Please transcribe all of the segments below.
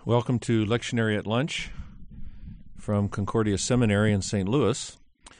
Welcome to Lectionary at Lunch from Concordia Seminary in St. Louis.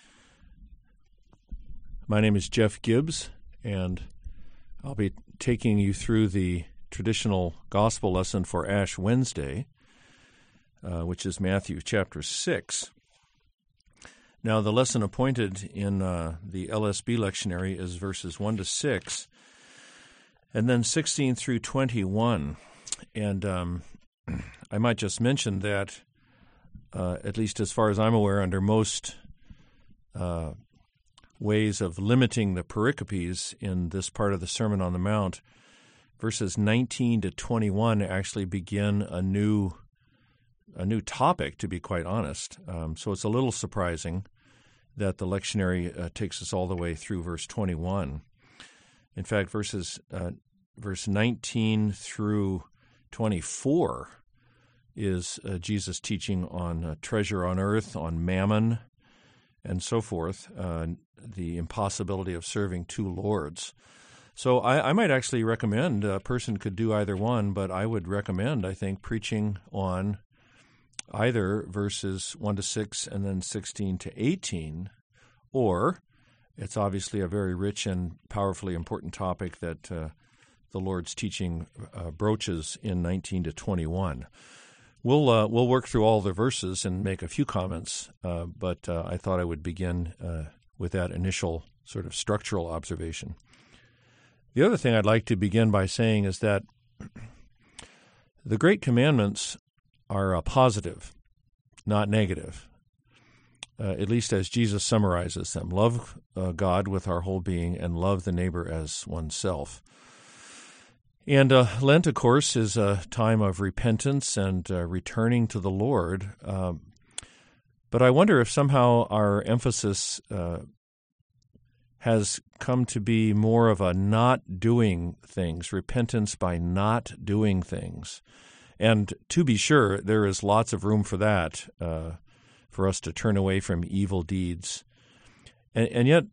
My name is Jeff Gibbs, and I'll be taking you through the traditional gospel lesson for Ash Wednesday, which is Matthew chapter 6. Now, the lesson appointed in the LSB lectionary is verses 1 to 6, and then 16 through 21. And I might just mention that, at least as far as I'm aware, under most ways of limiting the pericopes in this part of the Sermon on the Mount, verses 19 to 21 actually begin a new topic, to be quite honest. So it's a little surprising that the lectionary takes us all the way through verse 21. In fact, verse 19 through 24 is Jesus teaching on treasure on earth, on mammon, and so forth, the impossibility of serving two lords. So I might actually recommend, a person could do either one, but I would recommend, I think, preaching on either verses 1 to 6 and then 16 to 18, or it's obviously a very rich and powerfully important topic that the Lord's teaching broaches in 19 to 21. We'll work through all the verses and make a few comments, but I thought I would begin with that initial sort of structural observation. The other thing I'd like to begin by saying is that the Great Commandments are positive, not negative, at least as Jesus summarizes them. Love God with our whole being and love the neighbor as oneself. And Lent, of course, is a time of repentance and returning to the Lord. But I wonder if somehow our emphasis has come to be more of a not doing things, repentance by not doing things. And to be sure, there is lots of room for that, for us to turn away from evil deeds. And yet,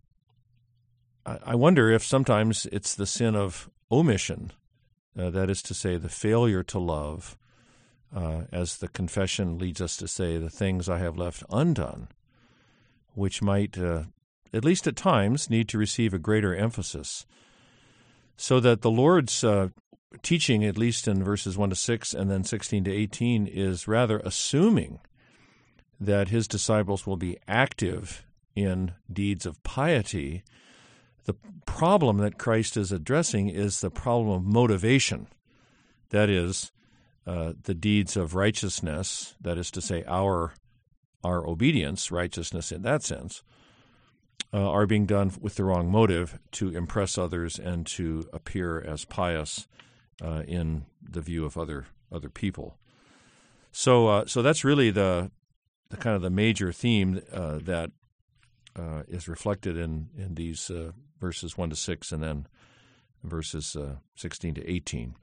I wonder if sometimes it's the sin of omission, that is to say, the failure to love, as the confession leads us to say, the things I have left undone, which might, at least at times, need to receive a greater emphasis, so that the Lord's teaching, at least in verses 1 to 6 and then 16 to 18, is rather assuming that his disciples will be active in deeds of piety. The problem that Christ is addressing is the problem of motivation. That is, the deeds of righteousness, that is to say, our obedience, righteousness in that sense, are being done with the wrong motive to impress others and to appear as pious in the view of other people. So that's really the kind of the major theme that is reflected in these verses 1 to 6 and then verses 16 to 18.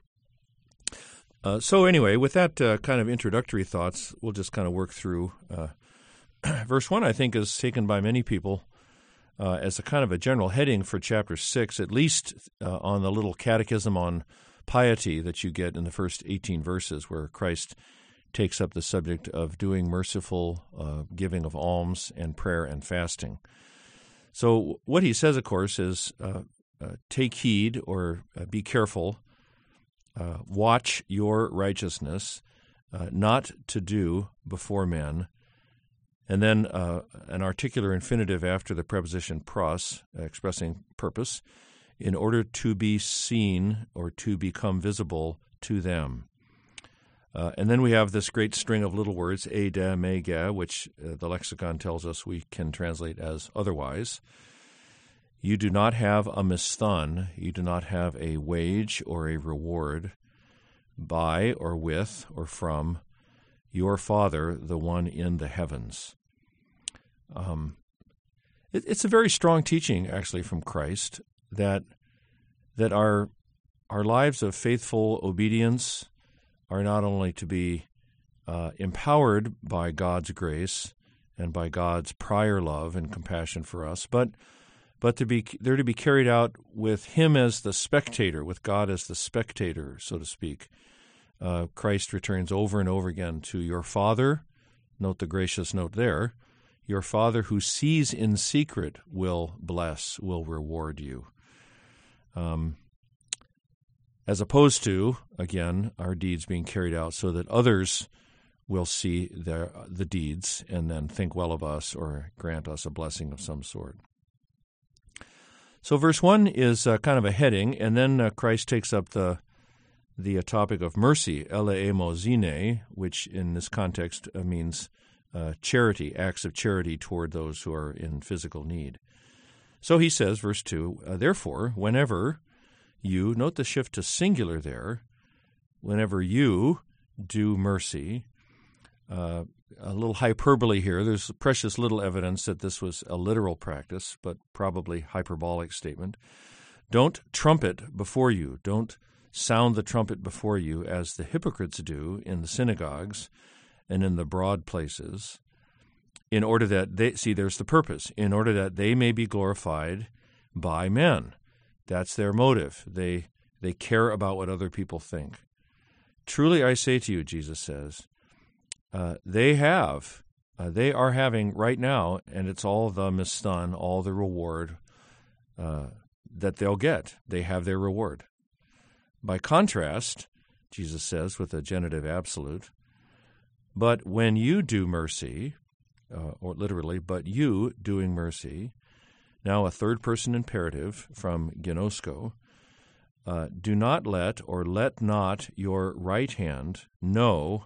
So anyway, with that kind of introductory thoughts, we'll just kind of work through. Verse 1, I think, is taken by many people as a kind of a general heading for chapter 6, at least on the little catechism on piety that you get in the first 18 verses, where Christ takes up the subject of doing merciful, giving of alms, and prayer and fasting. So what he says, of course, is take heed or be careful, watch your righteousness, not to do before men, and then an articular infinitive after the preposition pros, expressing purpose, in order to be seen or to become visible to them. And then we have this great string of little words, eide, mege, which the lexicon tells us we can translate as otherwise. You do not have a misthon, you do not have a wage or a reward by or with or from your Father, the one in the heavens. It's a very strong teaching, actually, from Christ, that our lives of faithful obedience are not only to be empowered by God's grace and by God's prior love and compassion for us, but they're to be carried out with Him as the spectator, with God as the spectator, so to speak, Christ returns over and over again to your Father. Note the gracious note there. Your Father who sees in secret will bless, will reward you. As opposed to, again, our deeds being carried out so that others will see the deeds and then think well of us or grant us a blessing of some sort. So verse 1 is kind of a heading, and then Christ takes up the topic of mercy, eleemosine, which in this context means charity, acts of charity toward those who are in physical need. So he says, verse 2, therefore, whenever you, note the shift to singular there, whenever you do mercy, a little hyperbole here. There's precious little evidence that this was a literal practice, but probably hyperbolic statement. Don't trumpet before you. Don't sound the trumpet before you as the hypocrites do in the synagogues and in the broad places, in order that they, see, there's the purpose, in order that they may be glorified by men. That's their motive. They care about what other people think. Truly I say to you, Jesus says, they are having right now, and it's all the mistan, all the reward that they'll get. They have their reward. By contrast, Jesus says with a genitive absolute, but when you do mercy, or literally, but you doing mercy, now a third person imperative from ginosko, do not let or let not your right hand know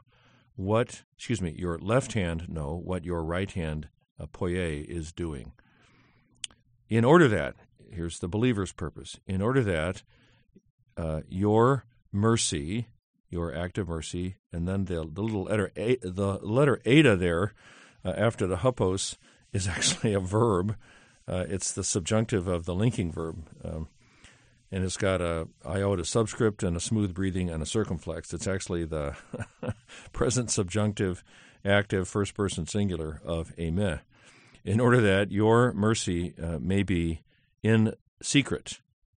your left hand know what your right hand, poie, is doing. In order that, here's the believer's purpose, in order that your mercy, your act of mercy, and then the letter eta there after the hupos is actually a verb. It's the subjunctive of the linking verb. And it's got a iota subscript and a smooth breathing and a circumflex. It's actually the present subjunctive active first person singular of eime, in order that your mercy may be in secret,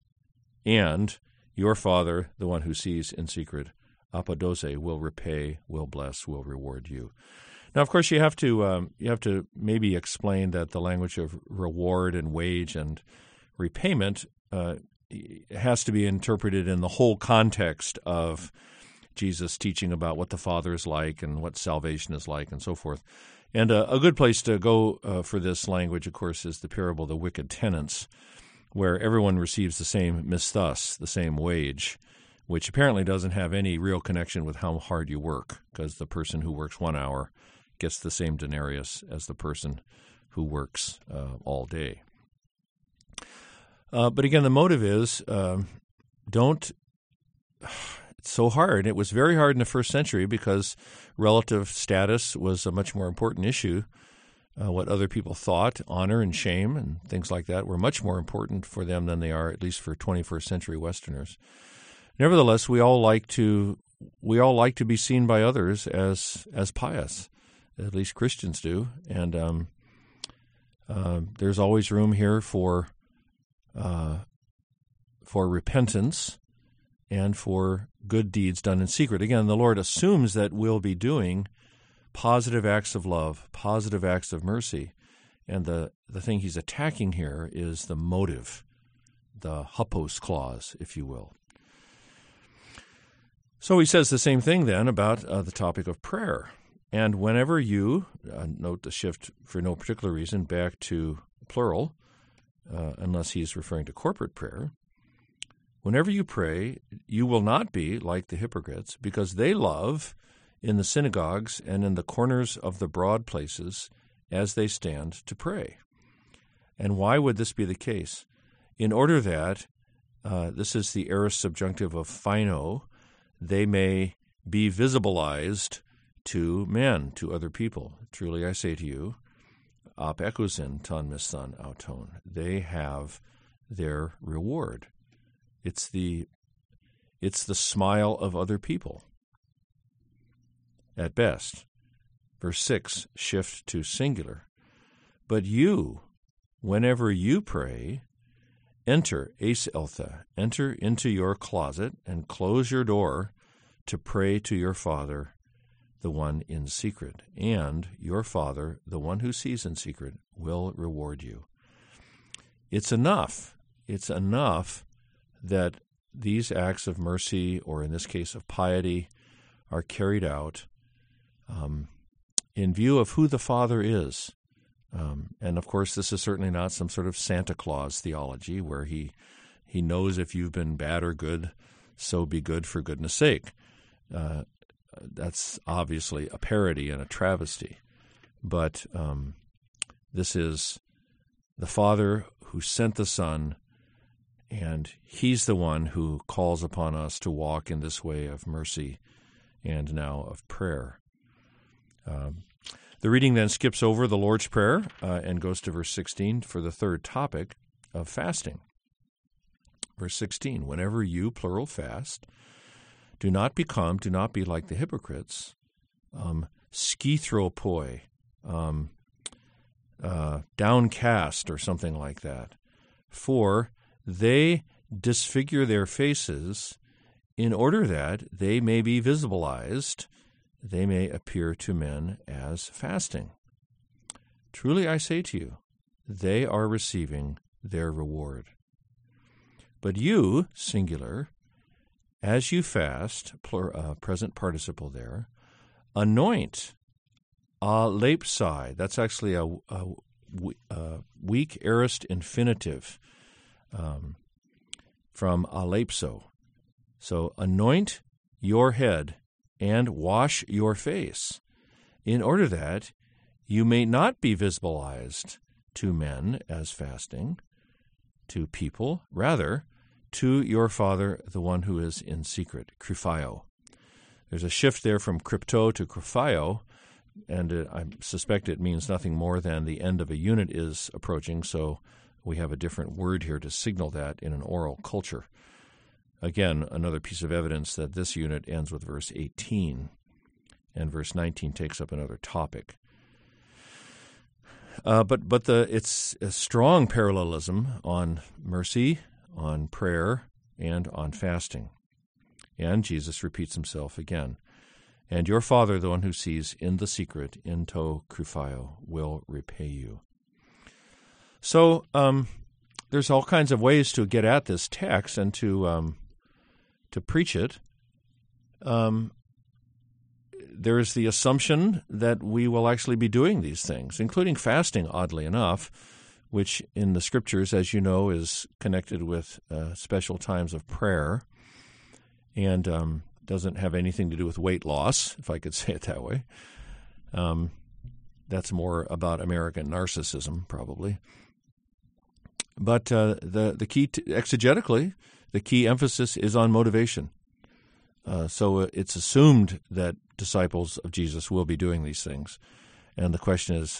and your Father, the one who sees in secret, apodose, will repay, will bless, will reward you. Now, of course, you have to maybe explain that the language of reward and wage and repayment has to be interpreted in the whole context of Jesus teaching about what the Father is like and what salvation is like and so forth. And a good place to go for this language, of course, is the parable of the wicked tenants, where everyone receives the same misthus, the same wage, which apparently doesn't have any real connection with how hard you work, because the person who works 1 hour gets the same denarius as the person who works all day. But again, the motive is it's so hard. It was very hard in the first century because relative status was a much more important issue. What other people thought, honor and shame and things like that were much more important for them than they are, at least for 21st century Westerners. Nevertheless, we all like to be seen by others as pious. At least Christians do. And there's always room here for repentance and for good deeds done in secret. Again, the Lord assumes that we'll be doing positive acts of love, positive acts of mercy. And the thing he's attacking here is the motive, the hupos clause, if you will. So he says the same thing then about the topic of prayer. And whenever you, note the shift for no particular reason back to plural, unless he's referring to corporate prayer, whenever you pray, you will not be like the hypocrites, because they love in the synagogues and in the corners of the broad places as they stand to pray. And why would this be the case? In order that, this is the aorist subjunctive of phino, they may be visibilized to men, to other people. Truly I say to you, ap ekusin ton mistan auton. They have their reward. It's the smile of other people, at best. Verse 6, shift to singular. But you, whenever you pray, enter, eis eltha, enter into your closet and close your door to pray to your Father, the one in secret, and your Father, the one who sees in secret, will reward you. It's enough. It's enough that these acts of mercy, or in this case of piety, are carried out in view of who the Father is. And, of course, this is certainly not some sort of Santa Claus theology where he knows if you've been bad or good, so be good for goodness sake. That's obviously a parody and a travesty. But this is the Father who sent the Son, and He's the one who calls upon us to walk in this way of mercy and now of prayer. The reading then skips over the Lord's Prayer and goes to verse 16 for the third topic of fasting. Verse 16, whenever you, plural, fast, do not be like the hypocrites, skithropoi, downcast or something like that. For they disfigure their faces in order that they may be visibilized, they may appear to men as fasting. Truly I say to you, they are receiving their reward. But you, singular, as you fast, present participle there, anoint alepsai. That's actually a weak aorist infinitive from alepso. So anoint your head and wash your face, in order that you may not be visibilized to men as fasting, to people, rather to your Father, the one who is in secret, kryphio. There's a shift there from crypto to kryphio, and I suspect it means nothing more than the end of a unit is approaching, so we have a different word here to signal that in an oral culture. Again, another piece of evidence that this unit ends with verse 18, and verse 19 takes up another topic. But it's a strong parallelism on mercy, on prayer, and on fasting. And Jesus repeats himself again. And your Father, the one who sees in the secret, in to kryphio, will repay you. So there's all kinds of ways to get at this text and to preach it. There is the assumption that we will actually be doing these things, including fasting, oddly enough, which in the Scriptures, as you know, is connected with special times of prayer and doesn't have anything to do with weight loss, if I could say it that way. That's more about American narcissism, probably. But the key, exegetically, the key emphasis is on motivation. So it's assumed that disciples of Jesus will be doing these things. And the question is,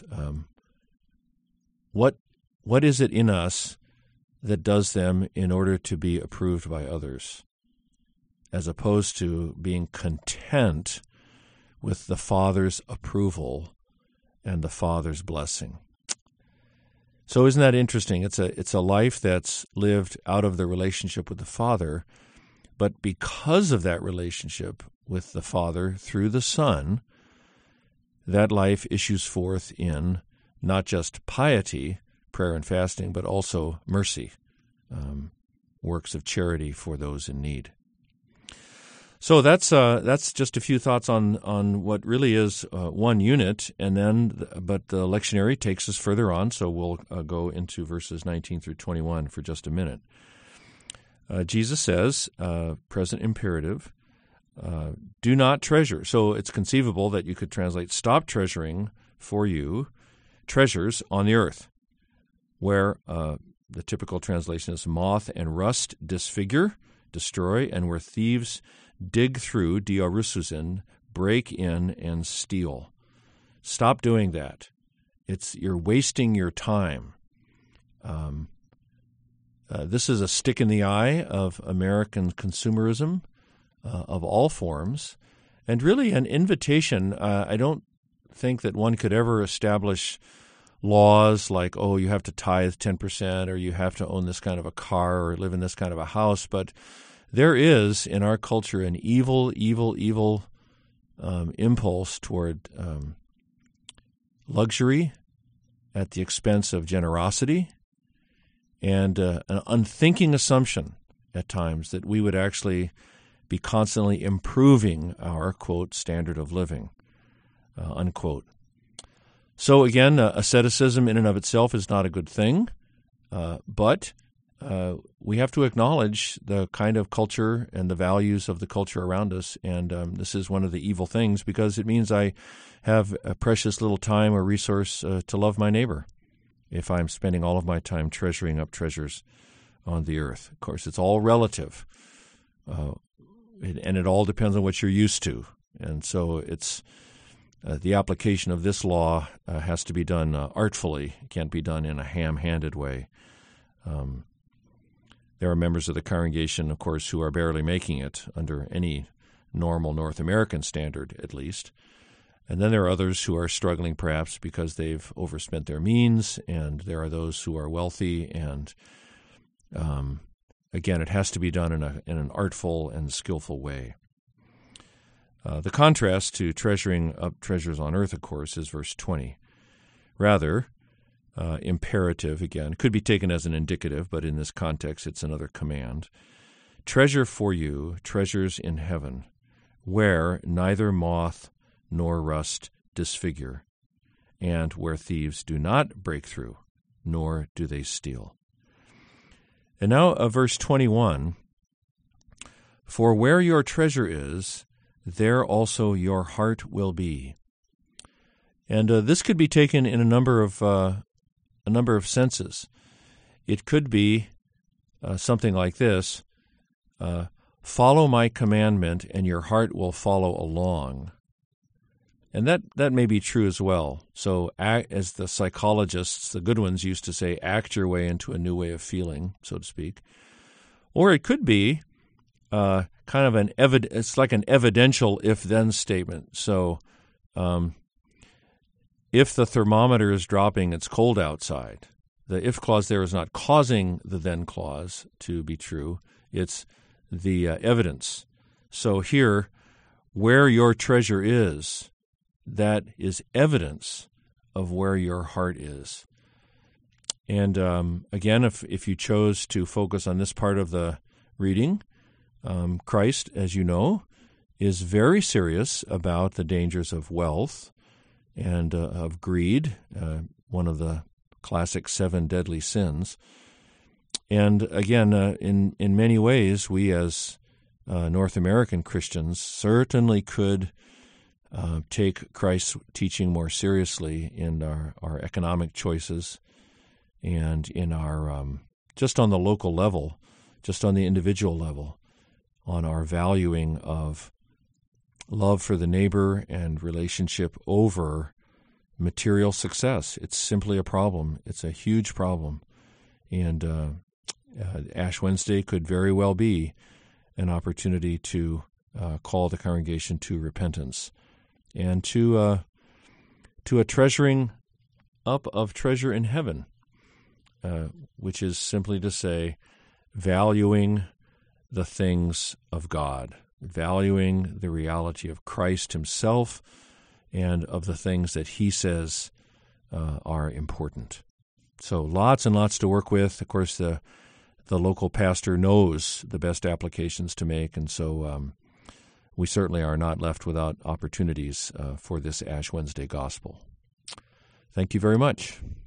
what is it in us that does them in order to be approved by others, as opposed to being content with the Father's approval and the Father's blessing? So isn't that interesting? It's a life that's lived out of the relationship with the Father, but because of that relationship with the Father through the Son, that life issues forth in not just piety, prayer and fasting, but also mercy, works of charity for those in need. So that's just a few thoughts on what really is one unit, and then but the lectionary takes us further on. So we'll go into verses 19 through 21 for just a minute. Jesus says, present imperative, do not treasure. So it's conceivable that you could translate, stop treasuring for you treasures on the earth, where the typical translation is moth and rust disfigure, destroy, and where thieves dig through, diarususin, break in and steal. Stop doing that. You're wasting your time. This is a stick in the eye of American consumerism of all forms, and really an invitation. I don't think that one could ever establish laws like, oh, you have to tithe 10% or you have to own this kind of a car or live in this kind of a house, but there is in our culture an evil impulse toward luxury at the expense of generosity, and an unthinking assumption at times that we would actually be constantly improving our, quote, standard of living, unquote. So again, asceticism in and of itself is not a good thing, but we have to acknowledge the kind of culture and the values of the culture around us, and this is one of the evil things because it means I have a precious little time or resource to love my neighbor if I'm spending all of my time treasuring up treasures on the earth. Of course, it's all relative, and it all depends on what you're used to, and so it's the application of this law has to be done artfully. It can't be done in a ham-handed way. There are members of the congregation, of course, who are barely making it under any normal North American standard, at least. And then there are others who are struggling perhaps because they've overspent their means, and there are those who are wealthy. And again, it has to be done in an artful and skillful way. The contrast to treasuring up treasures on earth, of course, is verse 20. Rather, imperative, again, could be taken as an indicative, but in this context it's another command. Treasure for you treasures in heaven, where neither moth nor rust disfigure, and where thieves do not break through, nor do they steal. And now verse 21, for where your treasure is, there also your heart will be. And this could be taken in a number of senses. It could be something like this: follow my commandment, and your heart will follow along. And that may be true as well. So as the psychologists, the good ones, used to say, act your way into a new way of feeling, so to speak. Or it could be kind of it's like an evidential if-then statement. So if the thermometer is dropping, it's cold outside. The if clause there is not causing the then clause to be true. It's the evidence. So here, where your treasure is, that is evidence of where your heart is. And again, if you chose to focus on this part of the reading, Christ, as you know, is very serious about the dangers of wealth and of greed, one of the classic 7 deadly sins. And again, in many ways, we as North American Christians certainly could take Christ's teaching more seriously in our economic choices and in our, just on the local level, just on the individual level, on our valuing of love for the neighbor and relationship over material success. It's simply a problem. It's a huge problem. And Ash Wednesday could very well be an opportunity to call the congregation to repentance and to a treasuring up of treasure in heaven, which is simply to say valuing the things of God, valuing the reality of Christ himself and of the things that he says are important. So lots and lots to work with. Of course, the local pastor knows the best applications to make, and so we certainly are not left without opportunities for this Ash Wednesday gospel. Thank you very much.